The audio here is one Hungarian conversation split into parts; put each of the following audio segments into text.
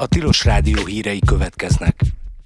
A Tilos Rádió hírei következnek.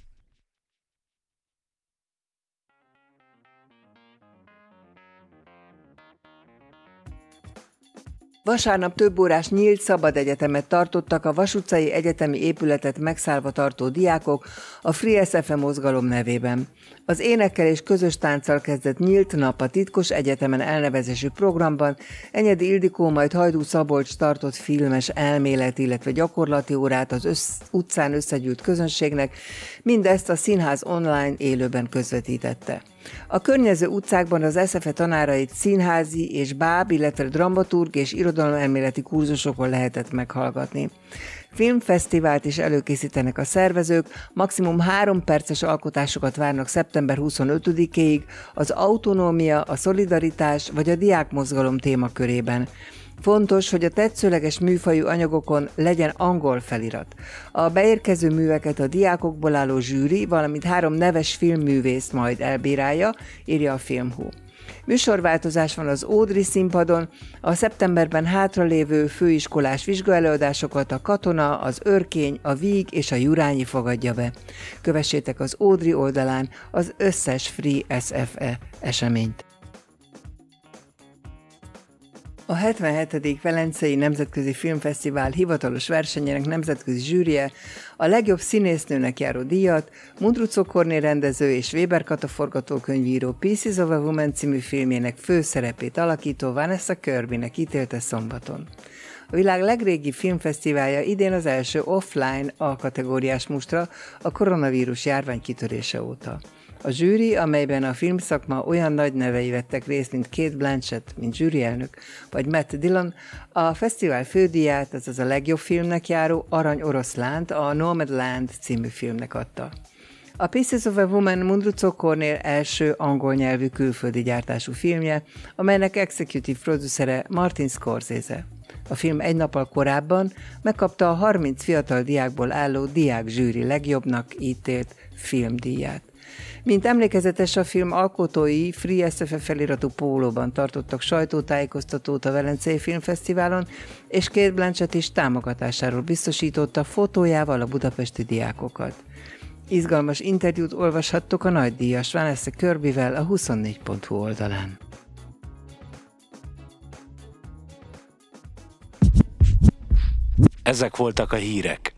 Vasárnap több órás nyílt szabad egyetemet tartottak a Vas utcai egyetemi épületet megszállva tartó diákok a Free SFE mozgalom nevében. Az énekkel és közös tánccal kezdett nyílt nap a titkos egyetemen elnevezésű programban Enyedi Ildikó, majd Hajdú Szabolcs tartott filmes elmélet, illetve gyakorlati órát az utcán összegyűlt közönségnek, mindezt a színház online élőben közvetítette. A környező utcákban az SFE tanárait színházi és báb, illetve dramaturg és irodalomelméleti kurzusokon lehetett meghallgatni. Filmfesztivált is előkészítenek a szervezők, maximum 3 perces alkotásokat várnak szeptember 25-éig az autonómia, a szolidaritás vagy a diákmozgalom témakörében. Fontos, hogy a tetszőleges műfajú anyagokon legyen angol felirat. A beérkező műveket a diákokból álló zsűri, valamint 3 neves filmművész majd elbírálja, írja a Filmhu. Műsorváltozás van az Ódri színpadon, a szeptemberben hátralévő főiskolás vizsgaelőadásokat a Katona, az Örkény, a Víg és a Jurányi fogadja be. Kövessétek az Ódri oldalán az összes Free SFE eseményt. A 77. Velencei Nemzetközi Filmfesztivál hivatalos versenyének nemzetközi zsűrie a legjobb színésznőnek járó díjat Mundruczó Kornél rendező és Weber Kata forgatókönyvíró Pieces of a Woman című filmjének főszerepét alakító Vanessa Kirbynek ítélte szombaton. A világ legrégi filmfesztiválja idén az első offline A-kategóriás mustra a koronavírus járvány kitörése óta. A zsűri, amelyben a filmszakma olyan nagy nevei vettek részt, mint Cate Blanchett, mint zsűrielnök, vagy Matt Dillon, a fesztivál fődíját, azaz a legjobb filmnek járó Arany Oroszlánt, a Nomadland című filmnek adta. A Pieces of a Woman Mundruczó Kornél első angol nyelvű külföldi gyártású filmje, amelynek executive producere Martin Scorsese. A film egy nappal korábban megkapta a 30 fiatal diákból álló diákzsűri legjobbnak ítélt filmdíját. Mint emlékezetes, a film alkotói Free SFE feliratú pólóban tartottak sajtótájékoztatót a Velencei Filmfesztiválon, és Cate Blanchett is támogatásáról biztosította fotójával a budapesti diákokat. Izgalmas interjút olvashattok a nagydíjas Vanessa Kirbyvel a 24.hu oldalán. Ezek voltak a hírek.